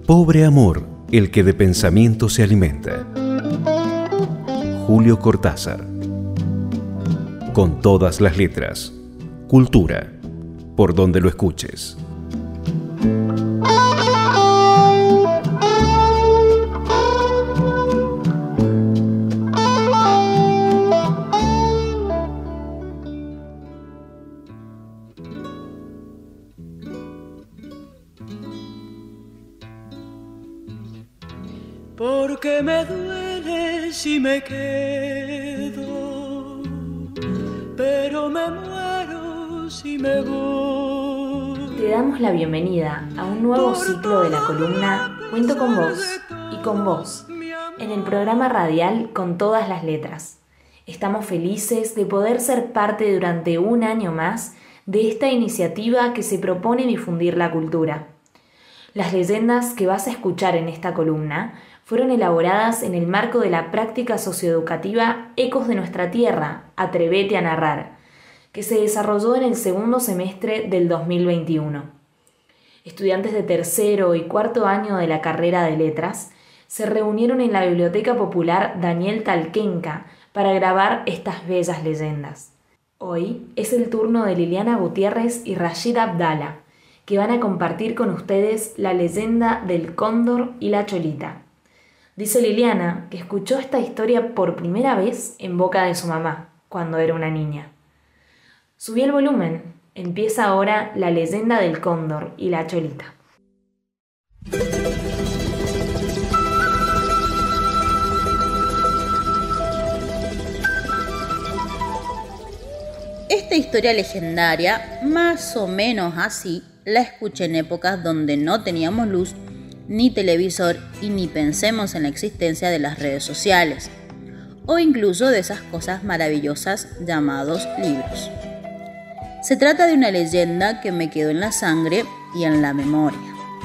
Pobre amor, el que de pensamiento se alimenta. Julio Cortázar. Con todas las letras. Cultura, por donde lo escuches. Porque me duele si me quedo, pero me muero si me voy. Te damos la bienvenida a un nuevo ciclo de la columna Cuento con vos y con vos, en el programa radial Con todas las letras. Estamos felices de poder ser parte durante un año más de esta iniciativa que se propone difundir la cultura. Las leyendas que vas a escuchar en esta columna fueron elaboradas en el marco de la práctica socioeducativa Ecos de nuestra tierra, Atrévete a narrar, que se desarrolló en el segundo semestre del 2021. Estudiantes de tercero y cuarto año de la carrera de letras se reunieron en la Biblioteca Popular Daniel Talquenca para grabar estas bellas leyendas. Hoy es el turno de Liliana Gutiérrez y Rashida Abdala, que van a compartir con ustedes la leyenda del cóndor y la cholita. Dice Liliana que escuchó esta historia por primera vez en boca de su mamá, cuando era una niña. Subí el volumen. Empieza ahora la leyenda del cóndor y la cholita. Esta historia legendaria, más o menos así, la escuché en épocas donde no teníamos luz ni televisor y ni pensemos en la existencia de las redes sociales o incluso de esas cosas maravillosas llamados libros. Se trata de una leyenda que me quedó en la sangre y en la memoria.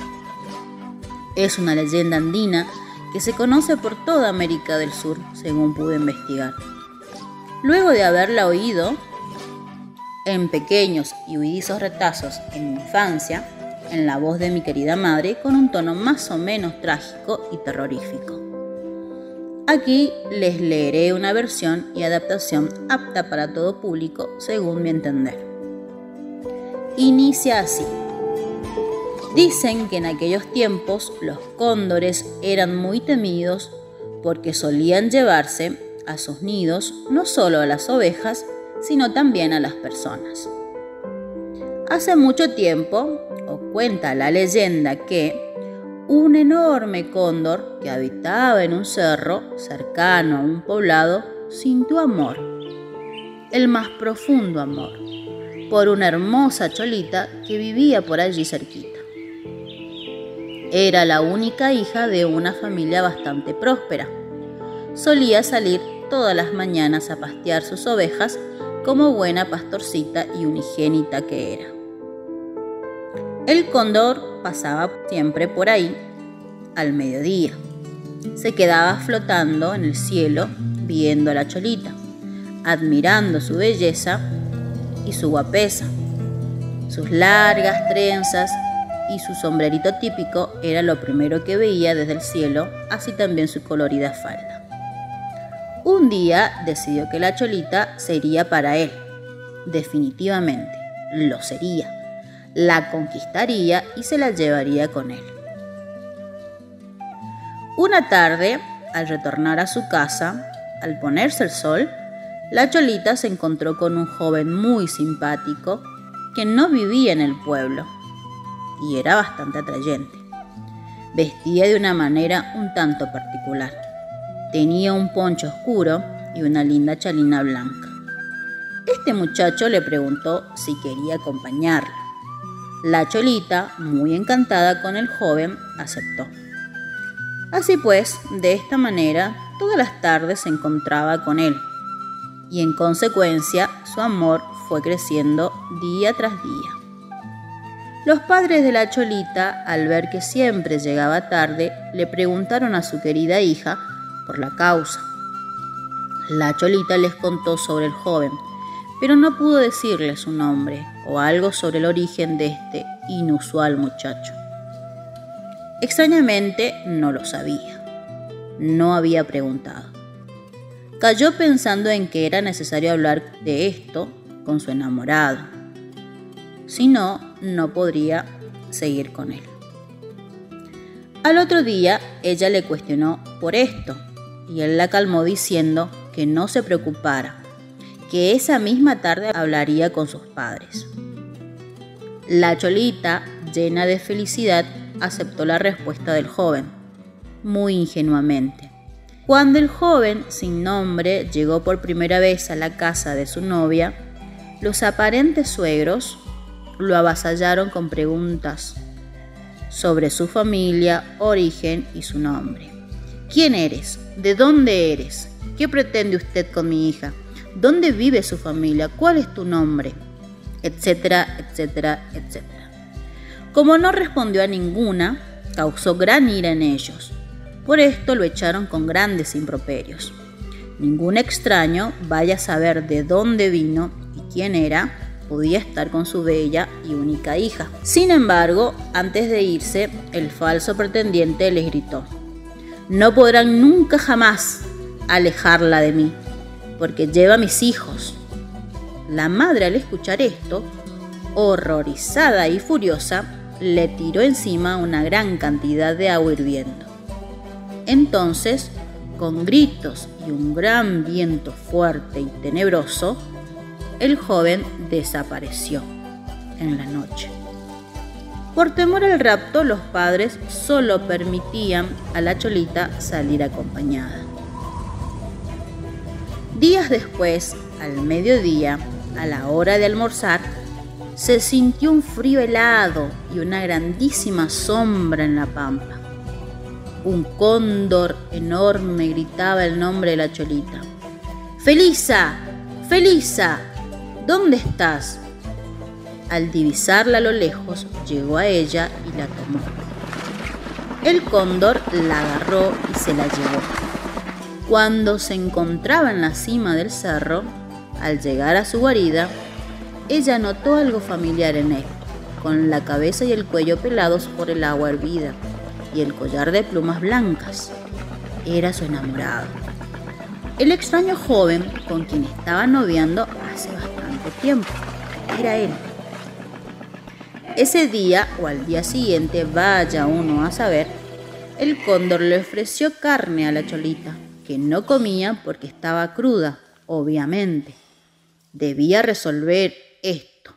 Es una leyenda andina que se conoce por toda América del Sur, según pude investigar. Luego de haberla oído en pequeños y huidizos retazos en mi infancia, en la voz de mi querida madre, con un tono más o menos trágico y terrorífico. Aquí les leeré una versión y adaptación apta para todo público, según mi entender. Inicia así. Dicen que en aquellos tiempos los cóndores eran muy temidos porque solían llevarse a sus nidos no solo a las ovejas, sino también a las personas. Hace mucho tiempo, cuenta la leyenda que un enorme cóndor que habitaba en un cerro cercano a un poblado sintió amor, el más profundo amor, por una hermosa cholita que vivía por allí cerquita. Era la única hija de una familia bastante próspera. Solía salir todas las mañanas a pastear sus ovejas como buena pastorcita y unigénita que era. El cóndor pasaba siempre por ahí al mediodía. Se quedaba flotando en el cielo viendo a la cholita, admirando su belleza y su guapesa. Sus largas trenzas y su sombrerito típico era lo primero que veía desde el cielo, así también su colorida falda. Un día decidió que la cholita sería para él. Definitivamente, lo sería. La conquistaría y se la llevaría con él. Una tarde, al retornar a su casa, al ponerse el sol, la cholita se encontró con un joven muy simpático que no vivía en el pueblo y era bastante atrayente. Vestía de una manera un tanto particular. Tenía un poncho oscuro y una linda chalina blanca. Este muchacho le preguntó si quería acompañarla. La cholita, muy encantada con el joven, aceptó. Así pues, de esta manera, todas las tardes se encontraba con él, y en consecuencia su amor fue creciendo día tras día. Los padres de la cholita, al ver que siempre llegaba tarde, le preguntaron a su querida hija por la causa. La cholita les contó sobre el joven, pero no pudo decirle su nombre o algo sobre el origen de este inusual muchacho. Extrañamente no lo sabía. No había preguntado. Cayó pensando en que era necesario hablar de esto con su enamorado. Si no, no podría seguir con él. Al otro día, ella le cuestionó por esto y él la calmó diciendo que no se preocupara, que esa misma tarde hablaría con sus padres. La Cholita, llena de felicidad, aceptó la respuesta del joven, muy ingenuamente. Cuando el joven sin nombre llegó por primera vez a la casa de su novia, los aparentes suegros lo avasallaron con preguntas sobre su familia, origen y su nombre. ¿Quién eres? ¿De dónde eres? ¿Qué pretende usted con mi hija? ¿Dónde vive su familia? ¿Cuál es tu nombre? Etcétera, etcétera, etcétera. Como no respondió a ninguna, causó gran ira en ellos. Por esto lo echaron con grandes improperios. Ningún extraño, vaya a saber de dónde vino y quién era, podía estar con su bella y única hija. Sin embargo, antes de irse, el falso pretendiente les gritó: «No podrán nunca jamás alejarla de mí, porque lleva a mis hijos». La madre, al escuchar esto, horrorizada y furiosa, le tiró encima una gran cantidad de agua hirviendo. Entonces, con gritos y un gran viento fuerte y tenebroso, el joven desapareció en la noche. Por temor al rapto, los padres solo permitían a la Cholita salir acompañada. Días después, al mediodía, a la hora de almorzar, se sintió un frío helado y una grandísima sombra en la pampa. Un cóndor enorme gritaba el nombre de la Cholita. «¡Felisa! ¡Felisa! ¿Dónde estás?». Al divisarla a lo lejos, llegó a ella y la tomó. El cóndor la agarró y se la llevó. Cuando se encontraba en la cima del cerro, al llegar a su guarida, ella notó algo familiar en él, con la cabeza y el cuello pelados por el agua hervida y el collar de plumas blancas. Era su enamorado, el extraño joven con quien estaba noviando hace bastante tiempo. Era él. Ese día o al día siguiente, vaya uno a saber, el cóndor le ofreció carne a la Cholita, que no comía porque estaba cruda, obviamente. Debía resolver esto.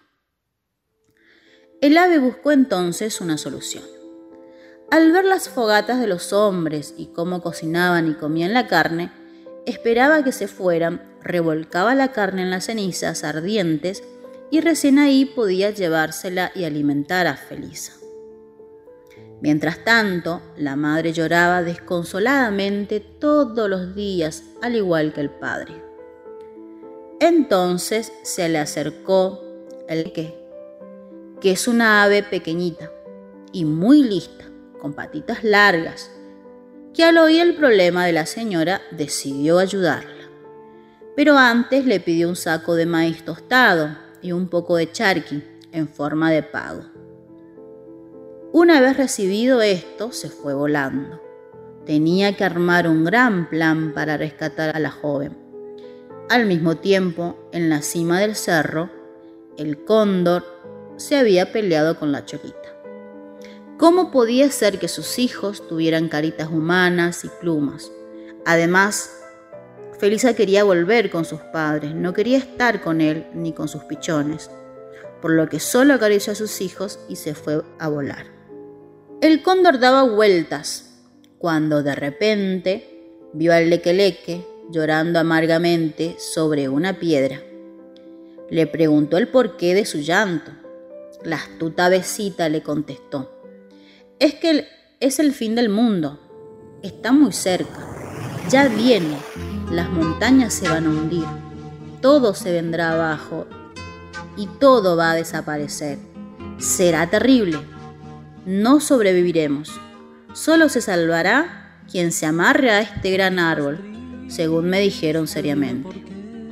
El ave buscó entonces una solución. Al ver las fogatas de los hombres y cómo cocinaban y comían la carne, esperaba que se fueran, revolcaba la carne en las cenizas ardientes y recién ahí podía llevársela y alimentar a Felisa. Mientras tanto, la madre lloraba desconsoladamente todos los días, al igual que el padre. Entonces se le acercó el que es una ave pequeñita y muy lista, con patitas largas, que al oír el problema de la señora decidió ayudarla. Pero antes le pidió un saco de maíz tostado y un poco de charqui en forma de pago. Una vez recibido esto, se fue volando. Tenía que armar un gran plan para rescatar a la joven. Al mismo tiempo, en la cima del cerro, el cóndor se había peleado con la Cholita. ¿Cómo podía ser que sus hijos tuvieran caritas humanas y plumas? Además, Felisa quería volver con sus padres, no quería estar con él ni con sus pichones, por lo que solo acarició a sus hijos y se fue a volar. El cóndor daba vueltas, cuando de repente vio al leque-leque llorando amargamente sobre una piedra. Le preguntó el porqué de su llanto. La astuta avecita le contestó: «Es que es el fin del mundo, está muy cerca, ya viene, las montañas se van a hundir, todo se vendrá abajo y todo va a desaparecer. Será terrible, no sobreviviremos, solo se salvará quien se amarre a este gran árbol», según me dijeron seriamente.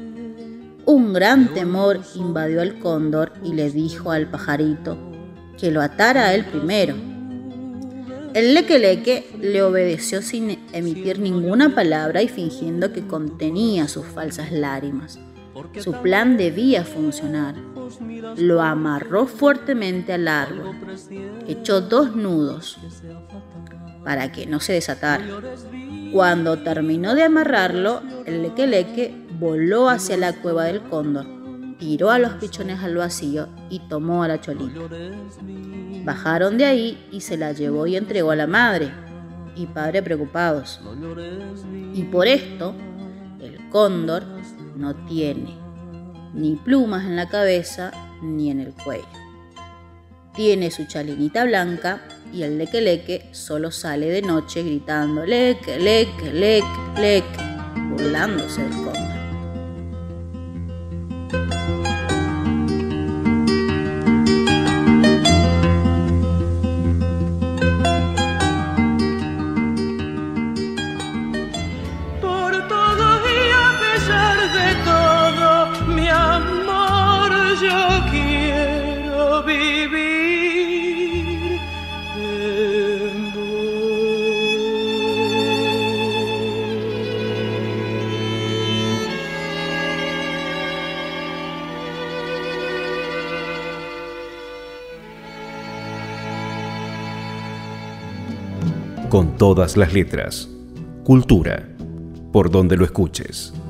Un gran temor invadió al cóndor y le dijo al pajarito que lo atara a él primero. El leque-leque le obedeció sin emitir ninguna palabra y fingiendo que contenía sus falsas lágrimas. Su plan debía funcionar. Lo amarró fuertemente al árbol, echó 2 nudos para que no se desatara. Cuando terminó de amarrarlo, el leque-leque voló hacia la cueva del cóndor, tiró a los pichones al vacío y tomó a la cholita. Bajaron de ahí y se la llevó y entregó a la madre y padre preocupados. Y por esto, el cóndor no tiene ni plumas en la cabeza ni en el cuello. Tiene su chalinita blanca y el leque-leque solo sale de noche gritando leque, leque, leque, leque, burlándose del cóndor. Por todo y a pesar de todo, mi amor, yo quiero vivir en vos. Con todas las letras. Cultura, por donde lo escuches.